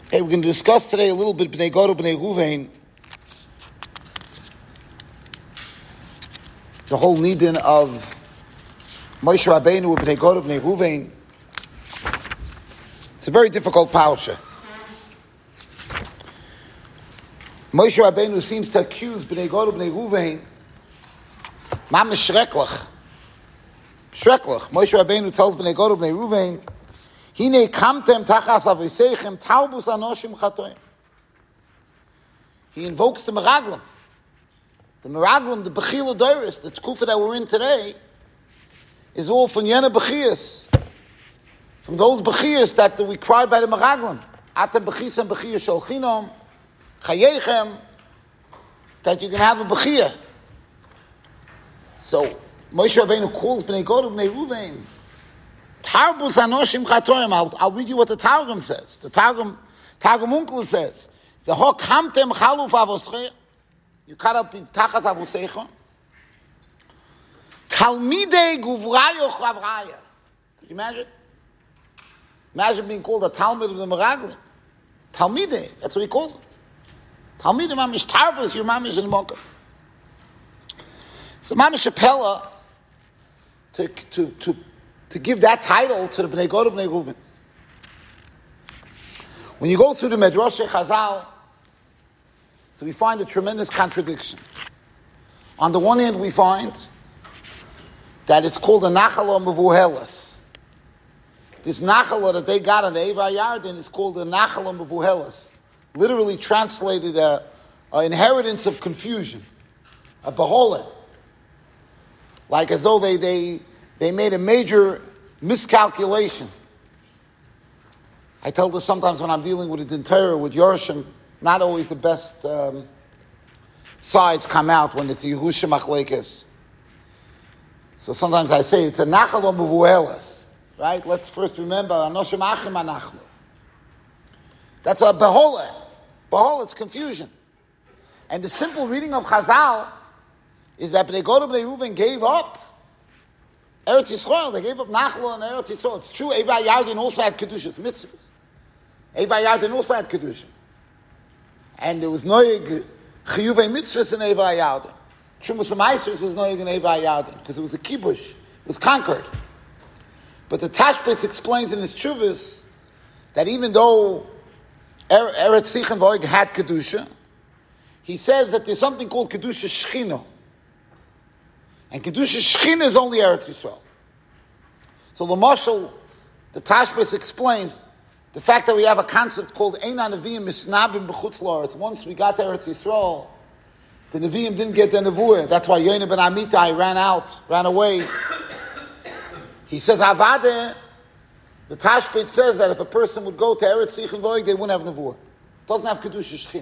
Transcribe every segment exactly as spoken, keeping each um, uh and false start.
Hey, we're going to discuss today a little bit Bnei Gad Bnei Ruvain, the whole nidin of Moshe Rabbeinu with Bnei Gad Bnei Ruvain. It's a very difficult parasha. Moshe Rabbeinu seems to accuse Bnei Gad Bnei Ruvain, mamish shreklach. Shreklach. Moshe Rabbeinu tells Bnei Gad Bnei Ruvain, Hine kamtem tachas aviseichem taubus anoshim chatoim. He invokes the Meraglim. The Meraglim, the Bechila Doris, the Tkufa that we're in today, is all from Yena Bechias. From those Bechias that we cried by the Meraglim. Atem Bechisem Bechia Sholchinom, Chayechem, that you can have a Bechia. So, Moshe Rabbeinu calls Bnei Gad Bnei Ruvain, Tarbus Anoshim Chatoim. I'll, I'll read you what the Targum says. The Targum, Targum Unkel says, the Hok Hamtem Chaluf Avosche, you cut up in Tachas Avosecha, Talmidei Guvrayo Chavraya. Can you imagine? Imagine being called a Talmud of the Meraglim. Talmidei, that's what he calls them. Talmidei Mamish Tarbus, your Mamish in Mocha. So Mamish Apella, to, to, to, to give that title to the Bnei Gad Bnei Ruvain. When you go through the Medrash Chazal, so we find a tremendous contradiction. On the one hand, we find that it's called a Nachala Mevuhelas. This Nachala that they got on the Eva Yarden is called a Nachala Mevuhelas. Literally translated a, a inheritance of confusion. A Beholet. Like as though they, they, they made a major miscalculation. I tell this sometimes when I'm dealing with the Torah, with Yorshim, not always the best um, sides come out when it's Yehusha Machlekes. So sometimes I say it's a Nachalo Mevuhelas, right? Let's first remember Anoshim Achim Anachlo. That's a Beholet. Beholet, it's confusion. And the simple reading of Chazal is that Bnei Gad Bnei Ruvain gave up Eretz Yisrael. They gave up Nachlo and Eretz Yisrael. It's true, Eva Yardin also had Kedushas, mitzvahs. Eva Yardin also had Kedusha. And there was Noyeg Chiyuvei mitzvahs in Eva Yardin. Shumus Amaisris is Noyeg in Eva Yardin, because it was a kibush. It was conquered. But the Tashbetz explains in his Chuvas that even though er- Eretz Sichem Voig had Kedusha, he says that there's something called Kedusha Shechino. And Kedusha Shechina is only Eretz Yisrael. So the Mashal, the Tashbetz explains the fact that we have a concept called Einan Nevi'im Misnabim B'chutz La'aretz. Once we got to Eretz Yisrael, the Nevi'im didn't get the Nevuah. That's why Yonah ben Amitai ran out, ran away. He says, Avadeh, the Tashbetz says that if a person would go to Eretz Sichem Voig, they wouldn't have Nevuah. Doesn't have Kedusha Shechina.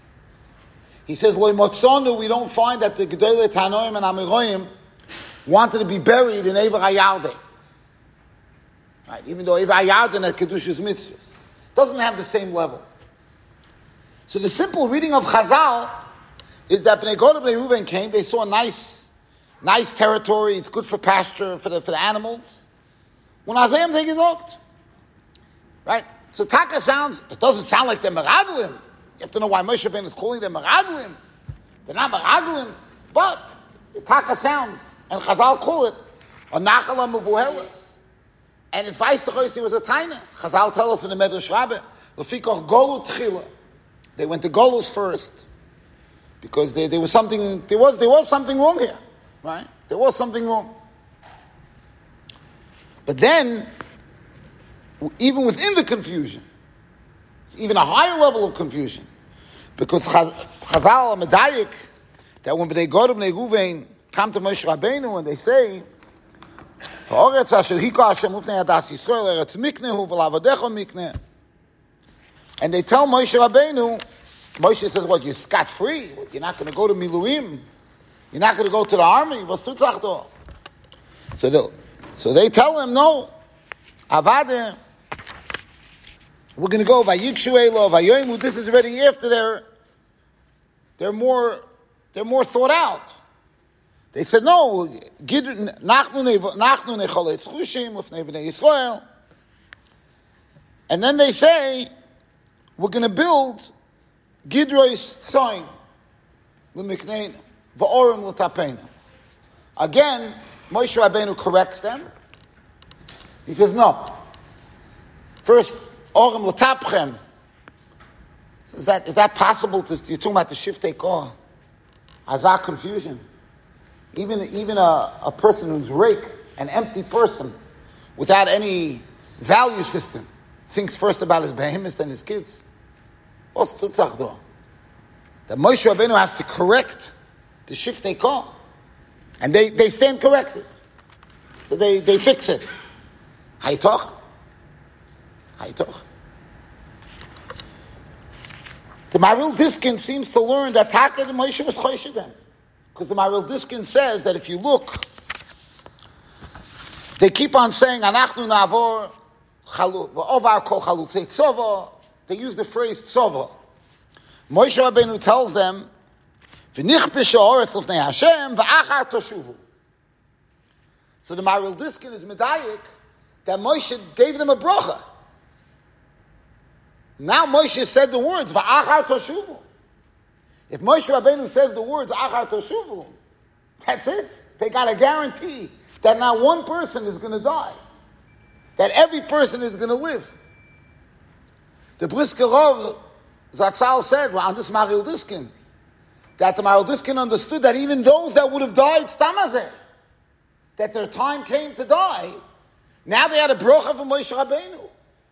He says, Loi Motzonu, we don't find that the Gedolei Tanoim and Amiroim wanted to be buried in Eivah Hayardin. Right? Even though Eivah Hayardin had Kedushas mitzvahs. Doesn't have the same level. So the simple reading of Chazal is that Bnei Gad Bnei Ruvain came, they saw a nice, nice territory, it's good for pasture, for the, for the animals. When Azayim take his oath. Right? So Taka sounds, it doesn't sound like they're Meraglim. You have to know why Moshe Rabbeinu is calling them Meraglim. They're not Meraglim, but the Taka sounds, and Chazal call it a Nachala Mevuhelas. And it's vice versa, there was a Taina. Chazal tell us in the Medrash Rabbah, Lefikoch Golu Tchila. They went to Golus first, because there, there was something, there was, there was something wrong here, right? There was something wrong. But then, even within the confusion, it's even a higher level of confusion. Because Chazal Medayik, that when Bnei Gad Bnei Ruvain come to Moshe Rabbeinu and they say, Ha'oretz asher hiko Hashem ufnei adas Yisrael eretz miknehu v'lavadecho mikneh. And they tell Moshe Rabbeinu, Moshe says, what, you're scot-free? What, you're not going to go to Miluim? You're not going to go to the army? Was tut zachto? So they, so they tell him, no. Avadeh, we're going to go Vayikshu Elo, Vayoimu. This is already after they're, they're more, they're more thought out. They said, no, nachnu necholei tzchushim ufnei bnei Yisrael. And then they say, we're going to build Gidrois Tzoin L'Mikneinu V'Orim L'Tapeinu. Again, Moshe Rabbeinu corrects them. He says, no. First, Orim L'Tapchem. Is that, is that possible? To, you're talking about the Shiftei Koh. Azar confusion. Even, even a, a person who's rake, an empty person, without any value system, thinks first about his behemoths and his kids. What's Tutzach? That Moshe Rabbeinu has to correct the Shiftei Koh. And they, they stand corrected. So they, they fix it. Haytoch? Haytoch? The Maril Diskin seems to learn that Taka the Moshe was Choshe then. Because the Maril Diskin says that if you look, they keep on saying, Anachnu Navor, Ovar Kol Chalutzei Tzova. They use the phrase Tzova. Moshe Rabbeinu tells them, V'nichpish ha'oretz l'fnei Hashem, v'achar toshuvu. So the Maril Diskin is medayik that Moshe gave them a bracha. Now Moshe said the words, v'achar toshuvu. If Moshe Rabbeinu says the words, achar toshuvu, that's it. They got a guarantee that not one person is going to die. That every person is going to live. The Brisker Rov Zatzal said, well, on this Maril Diskin, that the Maril Diskin understood that even those that would have died, stamazeh, that their time came to die, now they had a brocha from Moshe Rabbeinu.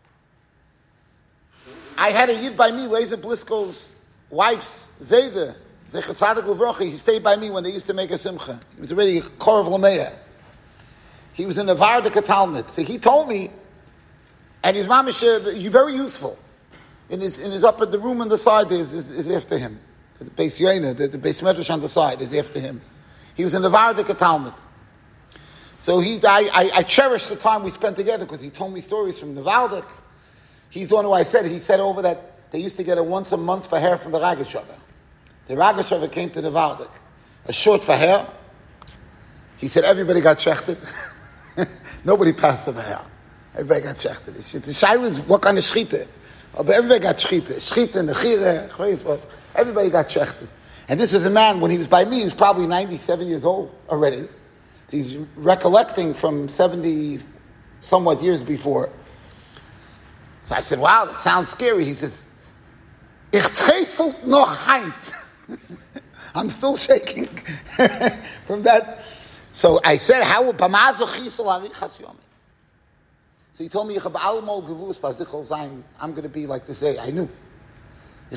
I had a yid by me, Lezer Bliskel's wife's Zayda, Zechat Tzadik L'Vrocha. He stayed by me when they used to make a simcha. He was already a Korov Lameya. He was in the Vardika Talmud. So he told me, and his mamish, you're very useful. In his, in his upper, the room on the side is, is, is after him. The Beis Yoina, the, the Beis Medrash on the side is after him. He was in the Vardika Talmud. So he, I, I, I cherish the time we spent together because he told me stories from the Valdik. He's the one who I said, he said over that they used to get a once a month for hair from the Ragachava. The Ragachava came to the Valdik. A short for hair. He said everybody got shechted. Nobody passed the hair. Everybody got shechted. The shy was what kind of shchita. But everybody got shchita. Shchita, nechire, everybody got shechted. And this was a man, when he was by me, he was probably ninety-seven years old already. He's recollecting from seventy somewhat years before. So I said, wow, that sounds scary. He says, Ich tresel noch heint. I'm still shaking from that. So I said, how will Bamazo Chisel Arichas Yomi? So he told me, I'm going to be like this day. I knew. I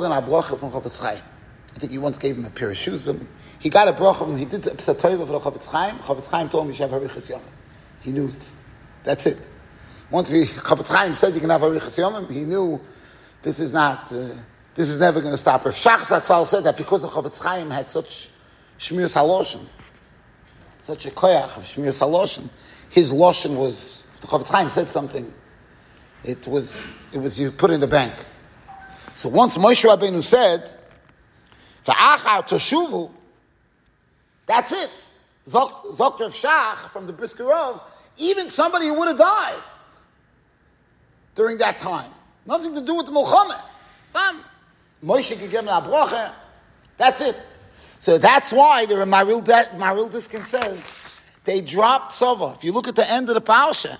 think he once gave him a pair of shoes. He got a bracha from him. He did the Psatoiva for the Chavetz Chaim. Chavetz Chaim told him you should have Arichas Yomim. He knew it. That's it. Once the Chavetz Chaim said you can have Arichas Yomim, he knew this is not, uh, this is never going to stop her. Shach Zatzal said that because the Chavetz Chaim had such Shmiras HaLoshen, such a koyach of Shmiras HaLoshen, his Loshen was, if the Chavetz Chaim said something, it was, it was you put in the bank. So once Moshe Rabbeinu said, V'achar toshuvu, that's it. Zok Rav Shach from the Brisker Rov, even somebody who would have died during that time. Nothing to do with the Mulchama. Moshe could give him a bracha. That's it. So that's why the Maril, Maril Diskin says they dropped Sova. If you look at the end of the parasha,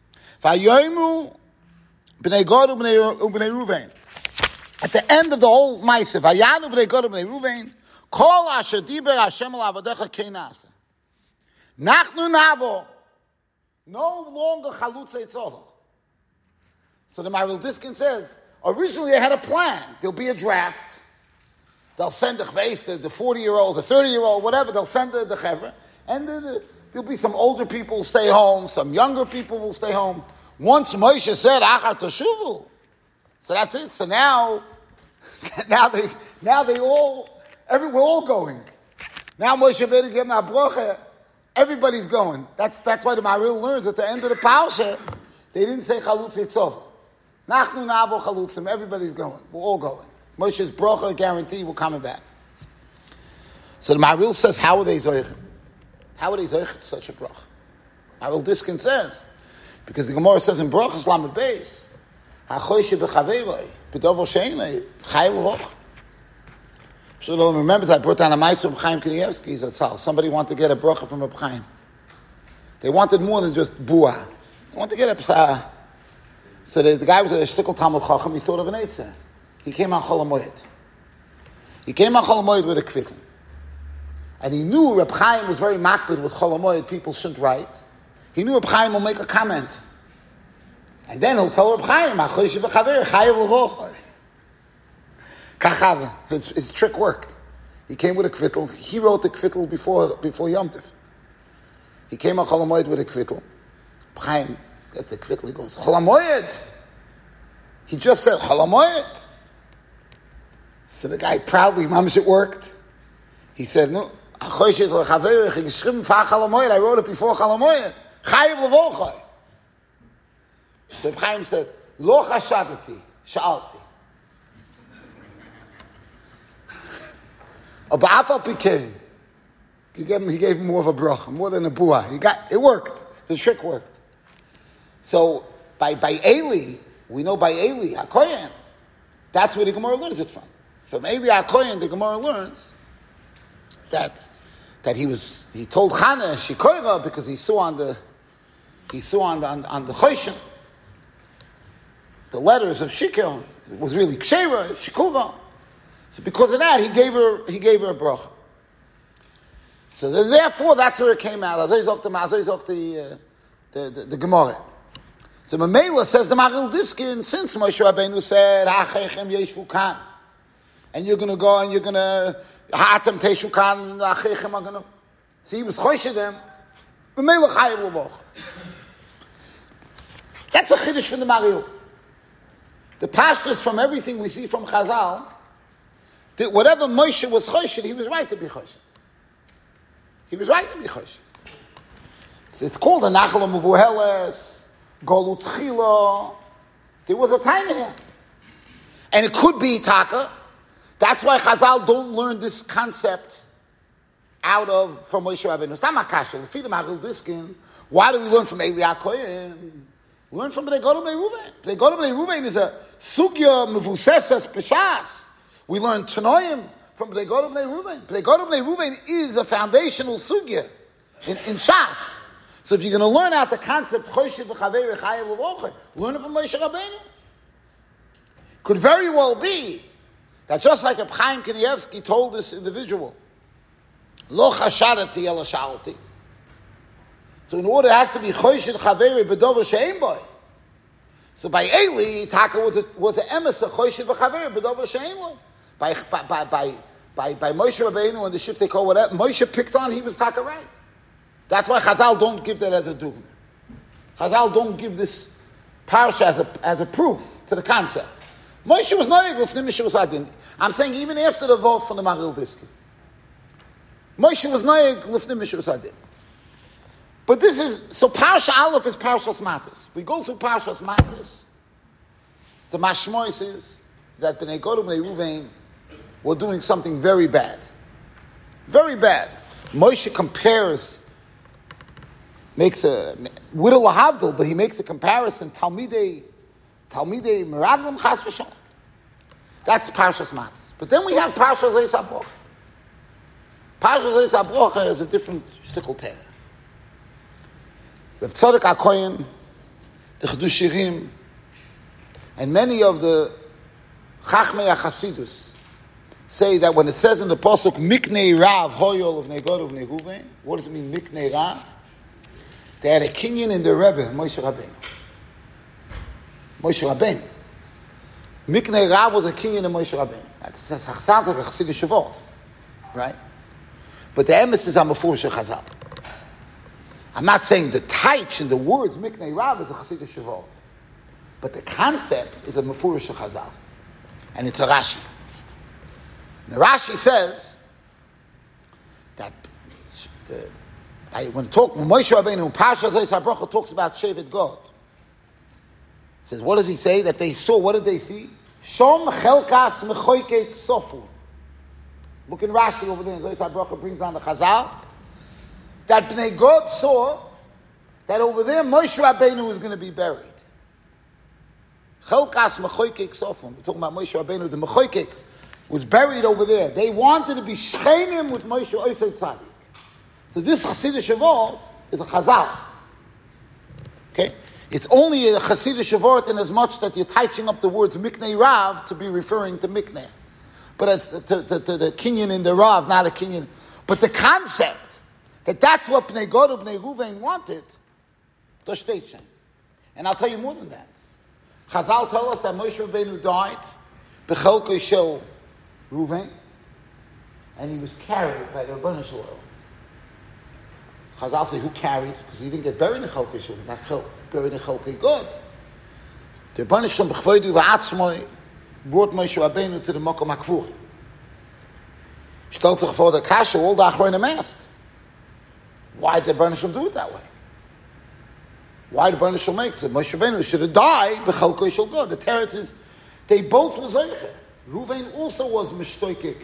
Vayomu b'nei Gad u'bnei Ruvain. At the end of the whole Ma'aseh, Vayanu b'nei Gad u'bnei Ruvain, Kol asher diber Hashem al avodecha keinasa. Nachnu navo. No longer chalutzei tzova. So the Maril Diskin says, originally they had a plan. There'll be a draft. They'll send the chveis, the, the forty-year-old, the thirty-year-old, whatever. They'll send the, the chevra. And the, the, there'll be some older people who stay home. Some younger people will stay home. Once Moshe said, Achar Toshuvu. So that's it. So now, now they, now they all, every, we're all going. Now Moshe Rabbeinu gave them a bracha. Everybody's going. That's, that's why the Maril learns at the end of the parasha, they didn't say Chalutz Yitzov. Nachnu navo chalutzim. Everybody's going. We're all going. Moshe's bracha guarantee we're coming back. So the Maril says, how are they zoich? How are they zoich such a bracha? Maril Diskin says, because the Gemara says in brachas lamed beis, Hachoyshe b'chaveiroi, b'dover she'enei, chai l'voch. So remember, I brought down a ma'aser of Chaim Kanievsky. Zatzal. Somebody wanted to get a bracha from Reb Chaim. They wanted more than just bua. They wanted to get a psa. So the, the guy was at a shtickle Talmud Chacham. He thought of an eitzah. He came on Chol HaMoed. He came on Chol HaMoed with a kvittel. And he knew Reb Chaim was very makbid with Chol HaMoed. People shouldn't write. He knew Reb Chaim will make a comment. And then he'll tell Reb Chaim, Achoyshe v'chaver, chayev l'voch. Kachav, his, his trick worked. He came with a kvittel. He wrote the kvittel before before Yom Tov. He came on Chol HaMoed with a kvittel. Chaim gets the kvittel. He goes, Chol HaMoed. He just said Chol HaMoed. So the guy proudly, mamish, it worked. He said, no, Achoyshe v'chaver, geschrieben fa Chol HaMoed. I wrote it before Chol HaMoed. Chayev l'voch. So Chaim said, Lo chashadati, sha'alti. A ba'afal pikein. He gave him, he gave him more of a bracha, more than a bua. He got, it worked. The trick worked. So, by, by Eli, we know by Eli, HaKoyen, that's where the Gemara learns it from. From Eli HaKoyen, the Gemara learns that, that he was, he told Chana, Shikoira, because he saw on the, he saw on the, on, on the Choshen, the letters of Shikon, it was really Kshera, Shikuva. So because of that, he gave her, he gave her a bracha. So then, therefore, that's where it came out. Azay zok the, Azay zok the, the, the, the Gemara. So Mamela says the Maharil Diskin, since Moshe Rabbeinu said, Ha'achechem yeshvu kan, and you're going to go and you're going to, Ha'atem teshu kan, and the Ha'achechem are going to, see, he was choyshe them, Mamela chayev l'voch. That's a chiddush from the Maharil. The pastors from everything we see from Chazal, that whatever Moshe was choshid, he was right to be choshid. He was right to be choshid. So it's called a nachal mevuheles, golut chila. There was a time here. And it could be taka. That's why Chazal don't learn this concept out of, from Moshe Rabbeinu. It's not makasha. We feed him Maharil Diskin. Why do we learn from Eli HaKoyen? We learn from Bnei Gad Bnei Ruvain. Bnei Gad Bnei Ruvain is a sugya mevusesas peshas. We learn Tanoim from Bnei Gad Bnei Ruvain. Bnei Gad Bnei Ruvain is a foundational sugya in, in Shas. So if you're going to learn out the concept, Choyshe v'chaver chayev l'voch, learn it from Moshe Rabbeinu. Could very well be that just like Reb Chaim Kanievsky told this individual, Lo chashadati ela sha'alti. So in order, it has to be Choyshe v'chaver b'dover she'ein boy. So by Eli, Taka was a was an emes of Choyshe v'chaver b'dover she'ein boy. By by by by by, by Moshe Rabbeinu and the Shiftei Kol, whatever Moshe picked on, he was Taka right. That's why Chazal don't give that as a dogma. Chazal don't give this parsha as a as a proof to the concept. Moshe was noyeg l'fnei Moshe was adin. I'm saying even after the vote from the Maharil Diskin, Moshe was noyeg l'fnei Moshe was adin. But this is, so Parsha Aleph is Parshas Matis. We go through Parshas Matis. The mashmois is that Bnei Gad Bnei Ruvain were doing something very bad. Very bad. Moshe compares, makes a, Widdle Lahavdil, but he makes a comparison, Talmidei, Talmidei Meraglim Chas V'Shalom. That's Parshas Matis. But then we have Parshas Eis HaBrocha. Parshas Eis HaBrocha is a different shtickle tale. Reb Tzadok HaKoyen, the Chedush Shirim, and many of the Chachmei HaChasidus say that when it says in the pasuk Miknei Rav Hoyol of Bnei Gad Bnei Ruvain, what does it mean Miknei Rav? They had a kinyan in the Rebbe, Moshe Rabbeinu. Moshe Rabbeinu. Miknei Rav was a kinyan in Moshe Rabbeinu. That sounds like a Chassidish Shavot, right? But the emes are Mefurish Chazal. I'm not saying the types and the words Miknei Rav is a Chassidish Shavot, but the concept is a Mefurish Chazal, and it's a Rashi. The Rashi says that the, I, when talk when Moshe Rabbeinu Parshas Eis HaBrocha talks about Shevet God, says what does he say that they saw? What did they see? Shom Chelkas Mechoyket Sofu. Look in Rashi over there. Eis HaBrocha brings down the Chazal that Bnei Gad saw that over there Moshe Rabbeinu was going to be buried. Chelkas Mechoykek Sofon. We're talking about Moshe Rabbeinu. The Mechoykek was buried over there. They wanted to be Shchenim with Moshe Oisei Tzadik. So this Chassidish Shavot is a Chazal. Okay? It's only a Chassidish Shavot in as much that you're touching up the words Miknei Rav to be referring to Miknei. But as to, to, to the Kinyan in the Rav, not a Kinyan. But the concept that that's what Bnei Gad and Bnei Ruvain wanted, das steht schon. And I'll tell you more than that. Chazal tell us that Moshe Rabbeinu died b'chelkei shel Ruvain, and he was carried by the Rebbeinu Shalom. Chazal say who carried? Because he didn't get buried in chelkei shel, he got buried in chelkei Gad. The Rebbeinu Shalom b'chvoidu v'atzmoi brought Moshe Rabbeinu to the Mokom HaKvur. Stellt sich vor the Kasha, all the Achronim ask, why did the Rebbeinu Shalom do it that way? Why the Rebbeinu Shalom makes it? Moshe Rabbeinu should have died b'chelkei shel Gad. The Teretz is, they both were Zeicher. Ruvain also was mishtoikik.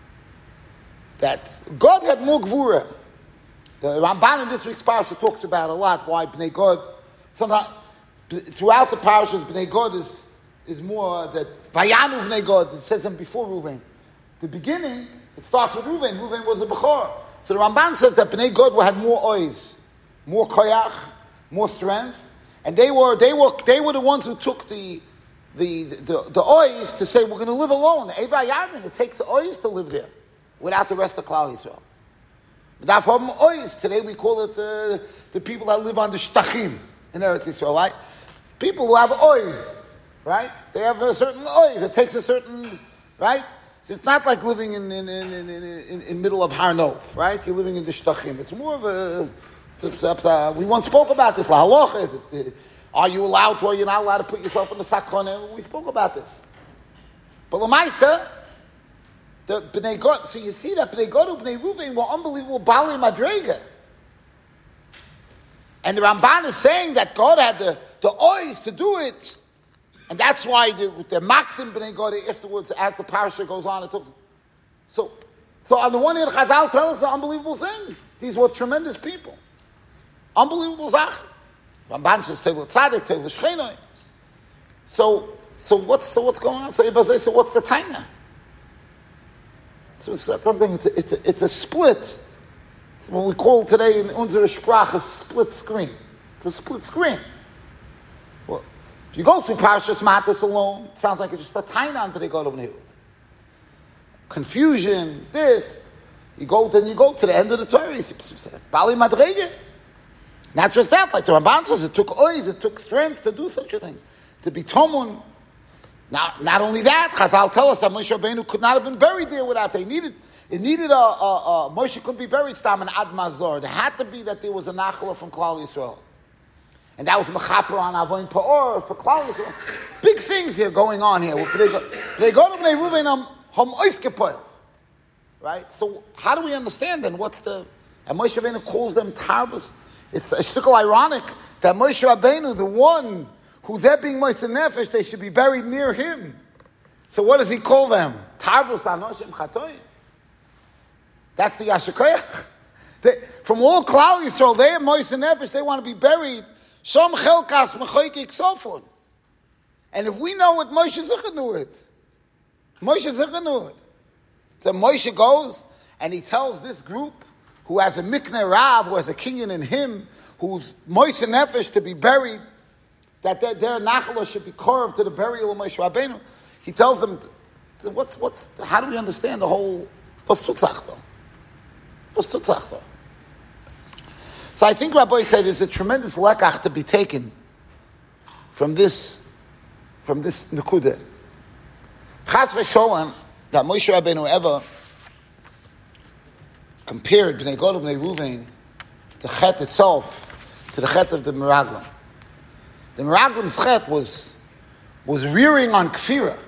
That God had more gvura. The Ramban in this week's parasha talks about a lot why Bnei Gad. Sometimes throughout the parashas, Bnei Gad is is more that Vayanu Bnei Gad. It says them before Ruvain. The beginning it starts with Ruvain. Ruvain was a bechor. So the Ramban says that Bnei Gad had more ois, more koyach, more strength, and they were they were they were the ones who took the. The, the, the ois to say we're going to live alone. Eva Yadin, it takes ois to live there without the rest of Klal Yisrael. But that from ois, today we call it the, the people that live on the shtachim in Eretz Yisrael, right? People who have ois, right? They have a certain ois. It takes a certain, right? So it's not like living in in in in, in, in middle of Har Nof, right? You're living in the shtachim. It's more of a. It's, it's, uh, we once spoke about this. La halacha is it. Are you allowed to, or you're not allowed to put yourself in the sakon? We spoke about this. But Lamaisa, the Bnei Gad, so you see that Bnei Gad and Bnei Ruvain were unbelievable Bali Madrega. And the Ramban is saying that God had the, the ois to do it. And that's why the, the Makdim Bnei Gad afterwards, as the parasha goes on, it talks. So, so on the one hand, Chazal tells us the unbelievable thing. These were tremendous people. Unbelievable Zach. Ramban says Tevel Tzadik, Tevel Shchenoi. So, so what's so what's going on? So everybody says, so what's the taina? So it's something. It's a, it's a, it's a split. It's what we call today in Unser Sprach a split screen. It's a split screen. Well, if you go through Parashas Matas alone, it sounds like it's just a taina until they go over here. Confusion, this. You go then you go to the end of the Torah. You say, Bali Madrege. Not just that, like the Ramban says, it took ois, it took strength to do such a thing. To be tomun. Now, not only that, Chazal tell us that Moshe Rabbeinu could not have been buried there without, they needed, it needed a, a, a Moshe couldn't be buried, Stam and Ad Mazor. There had to be that there was a Nachala from Klal Yisrael. And that was Mechaper on Avon Pa'or for Klal Yisrael. Big things here going on here. They go to Bnei Ruvain Ham Ois Gepoilt. Right? So, how do we understand then? What's the, and Moshe Rabbeinu calls them Tarbus. It's a shtickle ironic that Moshe Rabbeinu, the one who they're being Moshe Nefesh, they should be buried near him. So what does he call them? Tarbus Anoshim Chatoim. That's the Yashikoyach. From all Klal Yisrael, they have Moshe Nefesh, they want to be buried. Shom Chelkas Mechoykek Sofon. And if we know what Moshe Zichar knew it, Moshe Zichar knew it. So Moshe goes and he tells this group, who has a Miknei Rav, who has a kinyan in him, who's Moshe Nefesh to be buried, that their, their Nachala should be carved to the burial of Moshe Rabbeinu. He tells them, what's, what's, how do we understand the whole, what's Tutzach though? What's Tutzach though? So I think Rabbi said there's a tremendous lekach to be taken from this, from this Nekudah. Chas v'sholem, that Moshe Rabbeinu ever compared Bnei Gad and Bnei Ruvain, the chet itself, to the chet of the Meraglim. The Meraglim's chet was was rearing on kfira.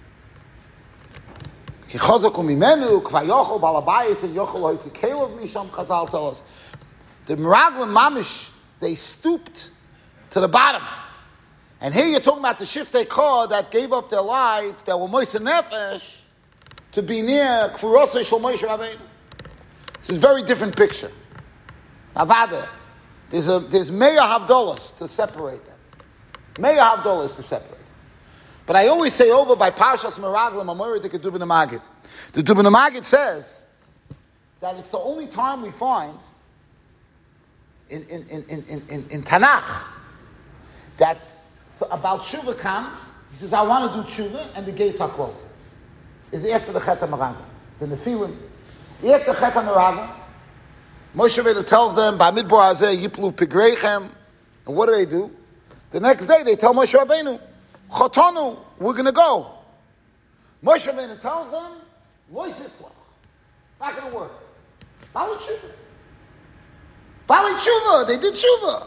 Kichazaku mimenu, kvayochel balabayis, and yochel hoitzi kelev misham. Chazal tell us the Meraglim mamish, they stooped to the bottom. And here you're talking about the Shiftei Kor that gave up their life, that were Moshe Nefesh, to be near Kfurosei Shel Moshe Rabbeinu. It's a very different picture. Avada. There's a there's Meya Havdolas to separate them. Meya Havdolas to separate them. But I always say over by Parshas Meraglim, Amorid the Dubin Magid. The Dubin Magid says that it's the only time we find in, in, in, in, in, in Tanakh that about Tshuva comes. He says, I want to do Tshuva, and the gates are closed. Is after the Chet HaMeraglim. The Nephilim. After Chet HaMeraglim, Moshe Rabbeinu tells them, Bamidbar Hazeh Yiplu Pigreichem. And what do they do? The next day they tell Moshe Rabbeinu, Chotonu, we're going to go. Moshe Rabbeinu tells them, Lo Yitzlach. Not going to work. Bali Tshuva. Bali Tshuva. They did Tshuva.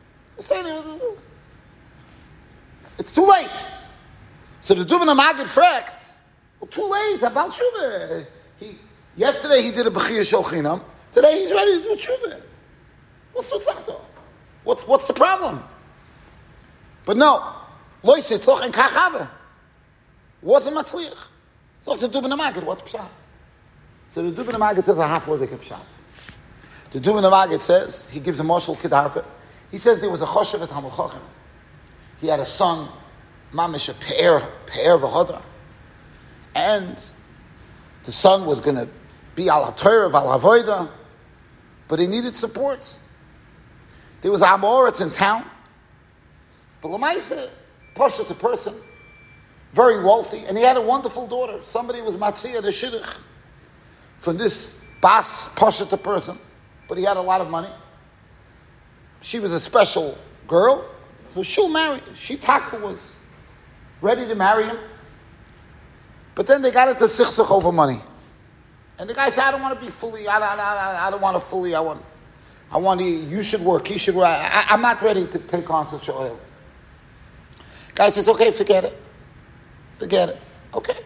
It's too late. So the Dubin HaMagid fragt, well, too late. About Tshuva. He, yesterday he did a Bechiyah Shel Chinam. Today he's ready to do Tshuva. What's What's what's the problem? But no. Lo Yitzlach and Kachava. Wasn't Matzliach. So the Dubin HaMagid, what's Pshat? So the Dubin HaMagid says a half word like a Pshat. The Dubin HaMagid says, he gives a Moshel Kedarka. He says there was a Choshev at Hamul Chochem. He had a son, Mamish, a Pe'er, Pe'er V'chodra. And the son was going to be al HaTorah, al HaVoida, but he needed support. There was Amoritz in town. But Lamaisa, Pasha, a person, very wealthy, and he had a wonderful daughter. Somebody was Matziyah the Shidduch from this Bas Pasha, a person, but he had a lot of money. She was a special girl, so she'll marry. She Taka was ready to marry him. But then they got into sichsach over money. And the guy said, I don't want to be fully, I don't, I don't, I don't want to fully, I want, I want to, you should work, he should work. I, I'm not ready to take on such oil. Guy says, okay, forget it. Forget it. Okay.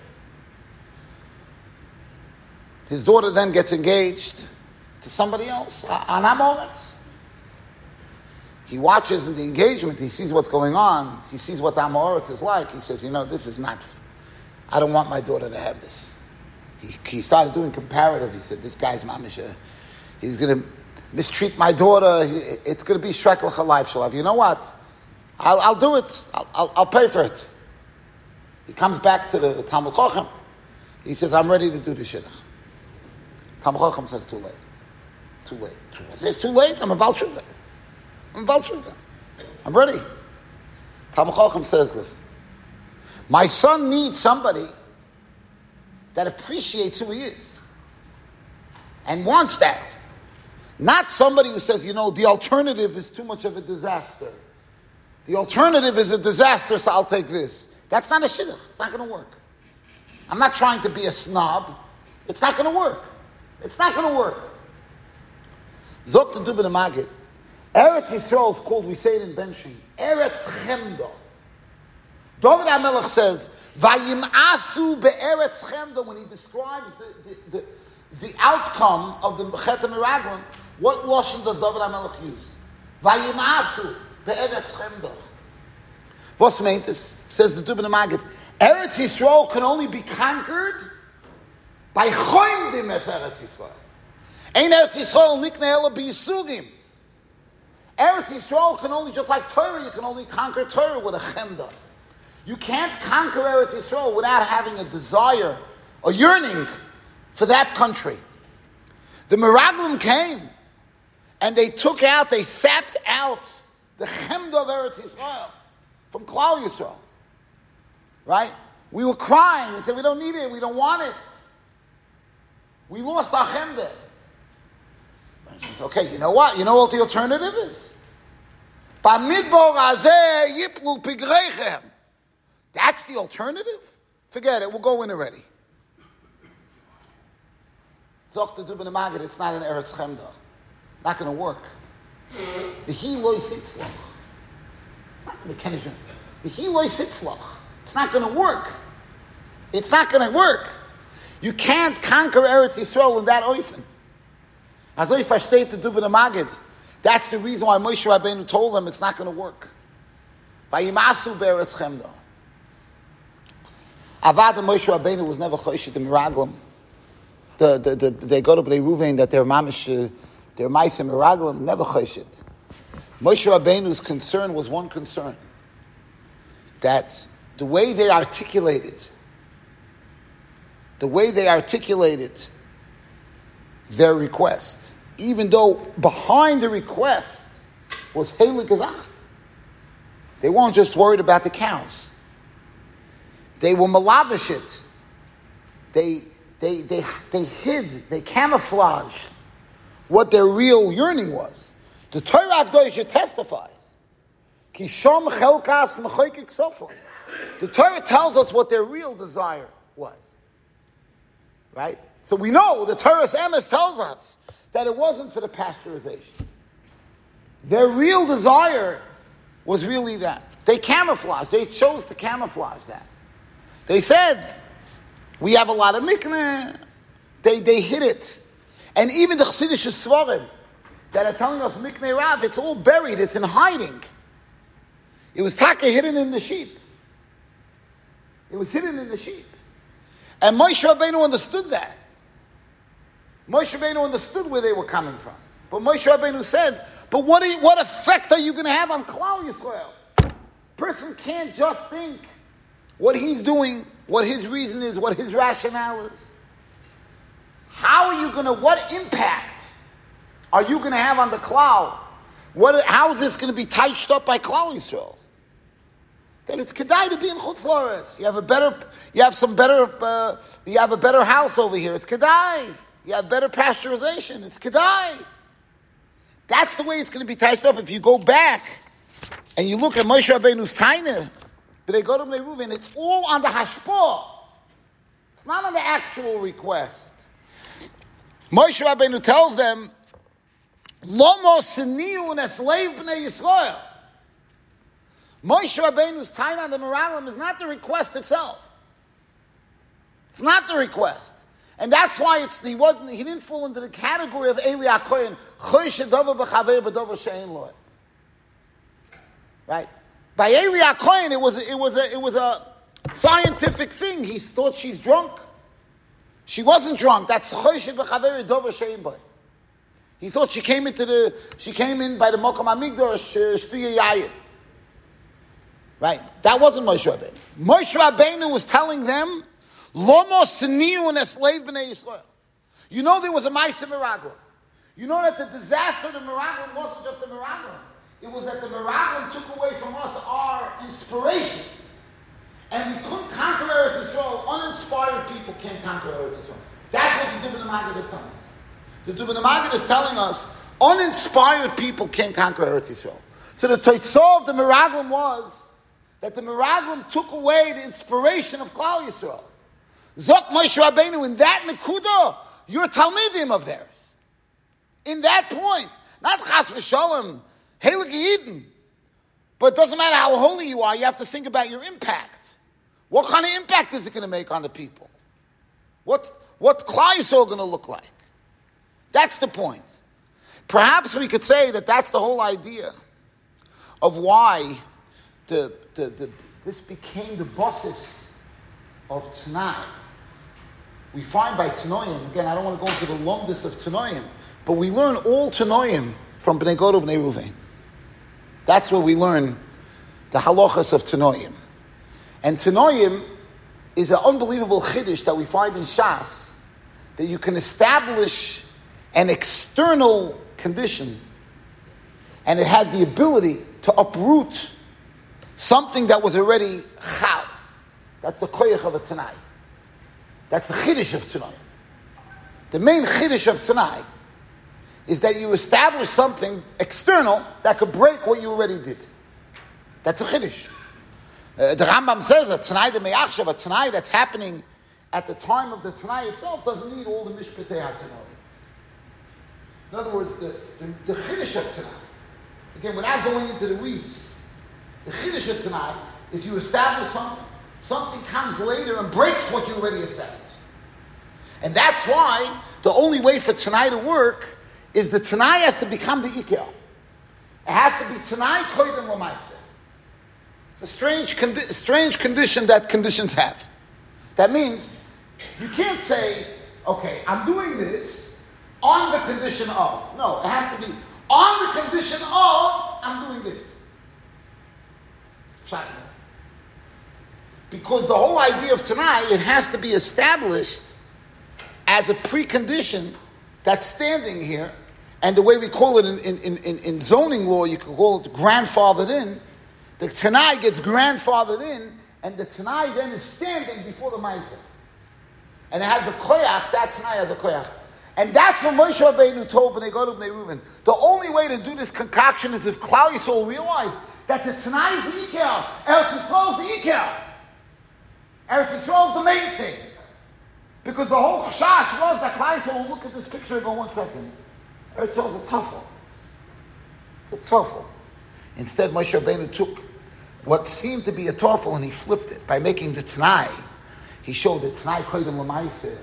His daughter then gets engaged to somebody else, on Amoritz. He watches the engagement, he sees what's going on, he sees what Amoritz is like. He says, you know, this is not, I don't want my daughter to have this. He, he started doing comparative. He said, this guy's mamisha. He's going to mistreat my daughter. He, it's going to be Shrek L'Chalav Shalav. You know what? I'll, I'll do it. I'll, I'll, I'll pay for it. He comes back to the Talmud Chochem. He says, I'm ready to do the Shidduch. Talmud Chochem says, too late. Too late. Too late. It's too late. I'm about Shuvah. I'm about Shuvah. I'm ready. Talmud Chochem says, listen. My son needs somebody that appreciates who he is and wants that. Not somebody who says, you know, the alternative is too much of a disaster. The alternative is a disaster, so I'll take this. That's not a shidduch. It's not going to work. I'm not trying to be a snob. It's not going to work. It's not going to work. Zok to Dubin HaMagid. Eretz Yisrael is called, we say it in Benshi, Eretz Chemda. David HaMelech says, Vayim'asu be'eretz chemda, when he describes the, the, the, the outcome of the Chet HaMeraglim, what lashon does David HaMelech use? Vayim'asu be'eretz chemda. What's meant is, says the Dubin HaMagid, Eretz Yisrael can only be conquered by choimdim es Eretz Yisrael. Ein Eretz Yisrael nikne ela b'yisugim. Eretz Yisrael can only, just like Torah, you can only conquer Torah with a chemda. You can't conquer Eretz Yisrael without having a desire, a yearning for that country. The Meraglim came, and they took out, they sapped out the chemda of Eretz Yisrael from Klal Yisrael. Right? We were crying. We said, we don't need it. We don't want it. We lost our chemda. He says, okay, you know what? You know what the alternative is? Bamidbar hazeh yiplu pigreichem. That's the alternative? Forget it. We'll go in already. Zok to Dubin HaMagid, it's not an Eretz Chemda. Not going to work. V'hi lo yitzlach. It's not going to be Kenishim. V'hi lo yitzlach. It's not going to work. It's not going to work. You can't conquer Eretz Yisrael in that oifen. As if I state to Dubin HaMagid, that's the reason why Moshe Rabbeinu told them it's not going to work. Vayimasu be'eretz chemda. Avad and Moshe Rabbeinu was never choshit the Meraglim. The, the, the, they go to Bnei Ruvain that their mamish, uh, their ma'asim Meraglim, never choshit. Moshe Rabbeinu's concern was one concern, that the way they articulated, the way they articulated their request, even though behind the request was Heilig Gezach. They weren't just worried about the cows. They were malavish it. They, they, they, they hid, they camouflaged what their real yearning was. The Torah Akdosh testifies. Ki shom chelkas mechoykik sofa. The Torah tells us what their real desire was. Right? So we know the Torah's emes tells us that it wasn't for the pasteurization. Their real desire was really that. They camouflaged. They chose to camouflage that. They said, we have a lot of mikneh. They, they hid it. And even the Chassidish Svarim that are telling us mikneh rav, it's all buried. It's in hiding. It was taka hidden in the sheep. It was hidden in the sheep. And Moshe Rabbeinu understood that. Moshe Rabbeinu understood where they were coming from. But Moshe Rabbeinu said, but what, are you, what effect are you going to have on Klal Yisrael? Person can't just think what he's doing, what his reason is, what his rationale is. How are you going to, what impact are you going to have on the Klal? What, how is this going to be touched up by Klal Yisrael? Then it's kedai to be in Chutz La'aretz. You have a better, you have some better, uh, you have a better house over here. It's kedai. You have better pasteurization. It's kedai. That's the way it's going to be touched up. If you go back and you look at Moshe Rabbeinu's tainer, but they go to Bnei Reuven, it's all on the hashpah. It's not on the actual request. Moshe Rabbeinu tells them, Lomo siniu nesleiv bnei Yisrael. Moshe Rabbeinu's taina on the Meralim is not the request itself. It's not the request. And that's why it's, he wasn't, he didn't fall into the category of Eli HaKohen, Choy shedover b'chaver b'dover she'en lo. Right? By Eli HaKohen, it was, a, it was a, it was a scientific thing. He thought she's drunk. She wasn't drunk. That's Choy shedover b'chaver she'en lo. He thought she came into the, she came in by the Mokom HaMikdash, Shtuya Yair. Right? That wasn't Moshe Rabbeinu. Moshe Rabbeinu was telling them, Lomo siniu nesleiv b'nei Yisrael. You know there was a Ma'aseh Meraglim. You know that the disaster of the Meraglim wasn't just the Meraglim. It was that the Meraglim took away from us our inspiration. And we couldn't conquer Eretz Yisrael. Uninspired people can't conquer Eretz Yisrael. That's what the Dubin Maggid is telling us. The Dubin Maggid is telling us, uninspired people can't conquer Eretz Yisrael. So the Toitzah of the Meraglim was that the Meraglim took away the inspiration of Klal Yisrael. Zok Moshe Rabbeinu, in that Nekuda, you're Talmidim of theirs. In that point. Not Chas v'Shalom, Heilig Yidin. But it doesn't matter how holy you are, you have to think about your impact. What kind of impact is it going to make on the people? What, what Klal Yisrael going to look like? That's the point. Perhaps we could say that that's the whole idea of why the, the, the, this became the basis of Tanai. We find by Tanoim, again, I don't want to go into the longest of Tanoim, but we learn all Tanoim from Bnei Gad Bnei Reuven. That's where we learn the halachas of Tanoim. And Tanoim is an unbelievable chiddush that we find in Shas, that you can establish an external condition, and it has the ability to uproot something that was already chal. That's the koyach of a Tanai. That's the chiddush of Tanai. The main chiddush of Tanai is that you establish something external that could break what you already did. That's a chiddush. Uh, the Rambam says that Tanai the Me'achshav, a Tanai that's happening at the time of the Tanai itself, doesn't need all the mishpatei HaTanai. In other words, the, the, the chiddush of Tanai, again, without going into the weeds, the chiddush of Tanai is you establish something, something comes later and breaks what you already established. And that's why the only way for Tanai to work is the Tanai has to become the Ikea. It has to be Tanai Koydem L'maaseh. It's a strange, condi- strange condition that conditions have. That means you can't say, okay, I'm doing this on the condition of. No, it has to be on the condition of I'm doing this. Because the whole idea of Tanai, it has to be established as a precondition that's standing here, and the way we call it in, in, in, in zoning law, you could call it grandfathered in. The Tanai gets grandfathered in, and the Tanai then is standing before the Ma'aseh. And it has the koyach, that Tanai has a koyach. And that's what Moshe Rabbeinu told Bnei Gad Bnei Reuven. The only way to do this concoction is if Klal Yisrael realize that the Tanai is the Iker, Eretz Yisrael is the Iker. Eretz Yisrael is the main thing. Because the whole chash was that Klal Yisrael will look at this picture and go, one second. Eretz Yisrael is a tuffle. It's a tuffle. Instead, Moshe Rabbeinu took what seemed to be a tuffle and he flipped it by making the Tanai. He showed the Tanai Koydem L'maaseh.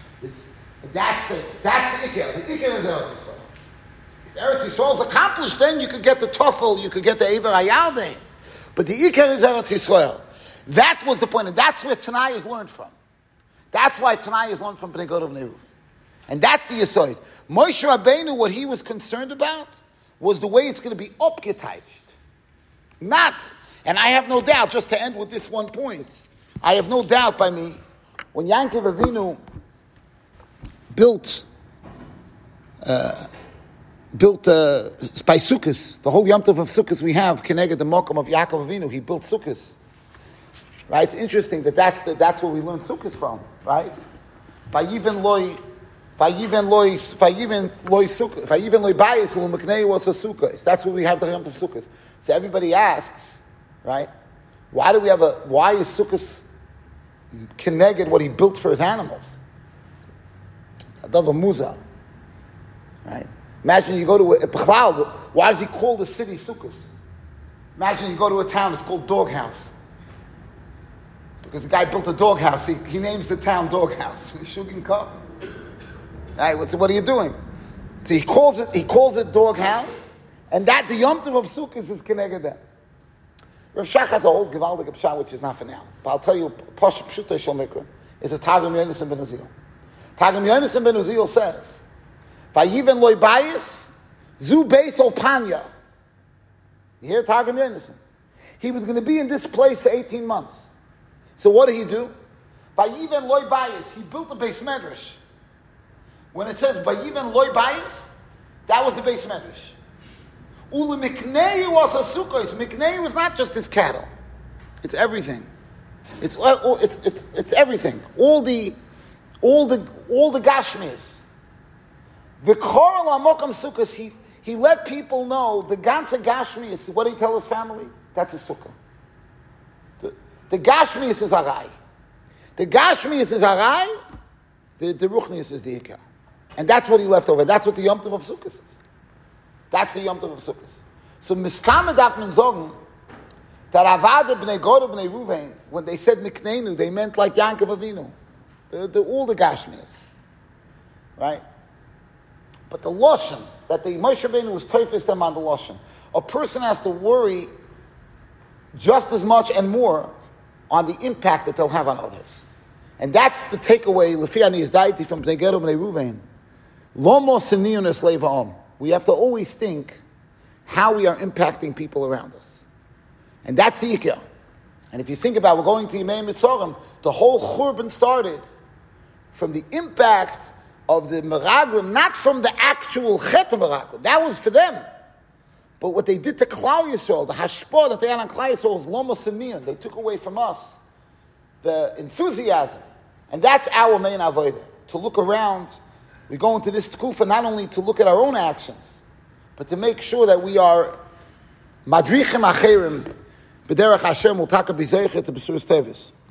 That's the that's the Iker. The Iker is Eretz Yisrael. If Eretz Yisrael is accomplished, then you could get the Tofel, you could get the Ever Hayalde. But the Iker is Eretz Yisrael. That was the point, and that's where Tanai is learned from. That's why Tanai is learned from Bnei Gad Bnei Reuven. And that's the Yesod. Moshe Rabbeinu, what he was concerned about was the way it's going to be upgeteicht. Not, and I have no doubt, just to end with this one point, I have no doubt by me, when Yankov Avinu built, uh, built uh, by Sukkos, the whole Yom Tov of Sukkos we have, Keneged the Mokum of Yaakov Avinu, he built Sukkos. Right? It's interesting that that's the, that's where we learn Sukkos from, right? By even loy, by even loy, by even loy Sukkos, by even loy bayis ulu meknei was a Sukkos. That's where we have the Yom Tov Sukkos. So everybody asks, right? Why do we have a? Why is Sukkos Keneged what he built for his animals? Adava Muza, right? Imagine you go to a, a why does he call the city Sukkos? Imagine you go to a town, it's called Doghouse. Because the guy built a doghouse, he, he names the town Doghouse. Shugin Kov. Right, what's, what are you doing? So he calls it, he calls it Doghouse, and that, the Yom Tov of Sukkos is Keneged that. Rav Shach has a whole Givaldik Pshat, which is not for now. But I'll tell you, Pasha Pshuta Shel Mikra is a Targum Yonasan ben Uziel. Targum Yonasan ben Uziel says, Vayiven loy bayis, zu beis opanya. You hear Targum Yonasan? He was going to be in this place for eighteen months. So what did he do? Vayiven loy bayis, he built a base medrash. When it says Vayiven loy bayis, that was the base medrash. Ule miknei was a sukkos. Miknei was not just his cattle; it's everything. It's it's it's it's everything. All the all the all the gashmis. The koral amokam sukkos. He he let people know the ganze gashmis. What did he tell his family? That's a sukkah. The, the gashmis is arai. The gashmis is arai. The the ruchnis is the ikar. And that's what he left over. That's what the Yom Tov of Sukkos is. That's the Yom Tov of Sukkos. So Miskama darf man sagen that Avada b'nei Gad b'nei Reuven, when they said Mikneinu, they meant like Yankov Avinu, the, the, all the Gashmis, right? But the Loshen, that the Moshe Rabbeinu was teifes them on the Loshen. A person has to worry just as much and more on the impact that they'll have on others. And that's the takeaway, Lefi Ani Yizdaiti from Bnei Gad b'nei Reuven. Lo mo siniyunas levaom. We have to always think how we are impacting people around us. And that's the Ikar. And if you think about, we're going to Yimei Mitzorim, the whole Churban started from the impact of the Meraglim, not from the actual Chet Meraglim. That was for them. But what they did to Klal Yisrael, the Hashpah that they had on Klal Yisrael was Lo Mosaniyun. They took away from us the enthusiasm. And that's our main avodah. To look around, we go into this tkufa not only to look at our own actions, but to make sure that we are madrichim acherim b'derech Hashem ultaka b'zeicha to b'suras tevis.